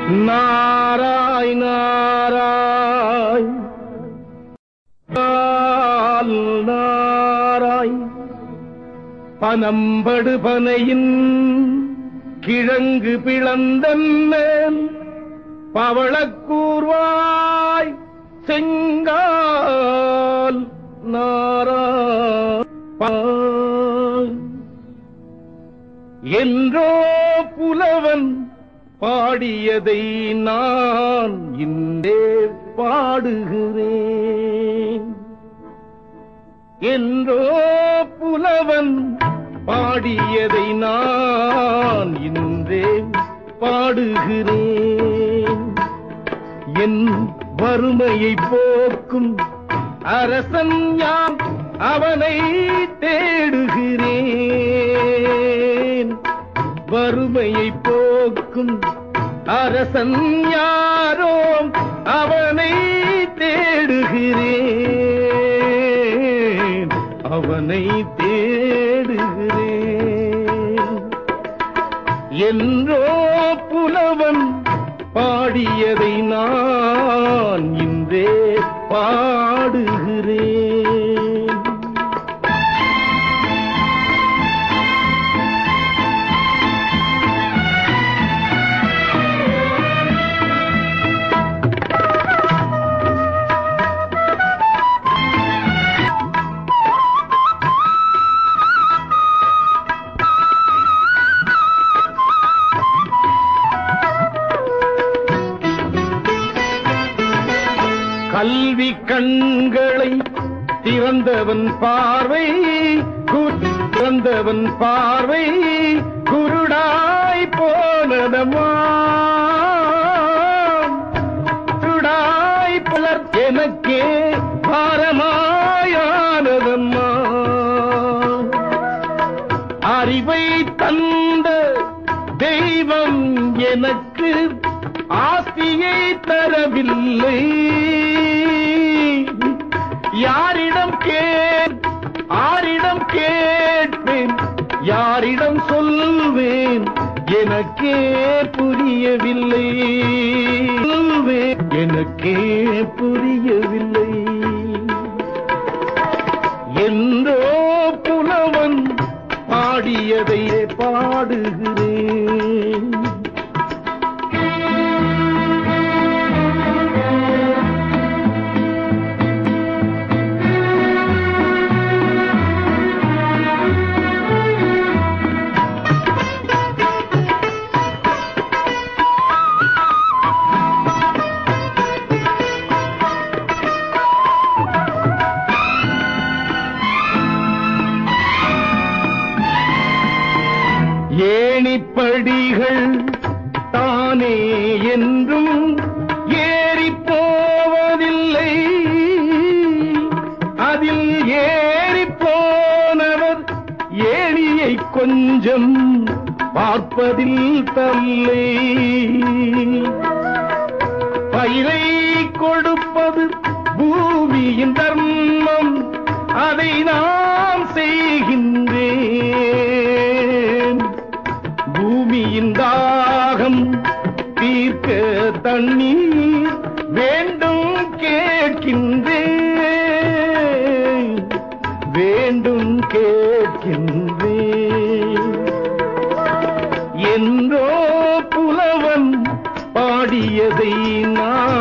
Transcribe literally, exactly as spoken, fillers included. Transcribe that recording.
நாராய் நாராய் நாராய் பனம்படு பனையின் கிழங்கு பிளந்தன்மேல் பவளக்கூர்வாய் செங்கால் நாராய் என்றோ புலவன் பாடியதை நான் இன்றே பாடுகிறேன். என்றோ புலவன் பாடியதை நான் இன்றே பாடுகிறேன். என் வறுமையை போக்கும் அரசன் யாம் அவனை தேடுகிறேன். வறுமையை போக்கும் அரசன் யாரோ அவனை தேடுகிறேன். அவனை தேடுகிறேன். என்றோ புலவன் பாடியதை நான் இன்றே பாடுகிறேன். கல்வி கண்களை திறந்தவன் பார்வை திறந்தவன் பார்வை குருடாய் போனதம்மா. குருடாய் பலர் எனக்கே பாரமாயானதம்மா. அறிவை தந்த தெய்வம் எனக்கு ஆஸ்தியை தரவில்லை. யாரிடம் கேட் ஆரிடம் கேட்பேன், யாரிடம் சொல்வேன், எனக்கே புரியவில்லை. எனக்கே புரியவில்லை. என்றோ புலவன் பாடியதை பாடுகிறேன். ஏணிப்படிகள் தானே என்றும் ஏறி போவதில்லை. அதில் ஏறி போனவர் ஏணியை கொஞ்சம் பார்ப்பதில் தல்லை. பயிரை கொடுப்பது பூமியின் தர்மம், அதை நாம் செய்கின்றேன். பூமியின் தாகம் தீர்க்க தண்ணீர் வேண்டும் கேட்கின்றேன். வேண்டும் கேட்கின்றேன். என்றோ புலவன் பாடியதை நான்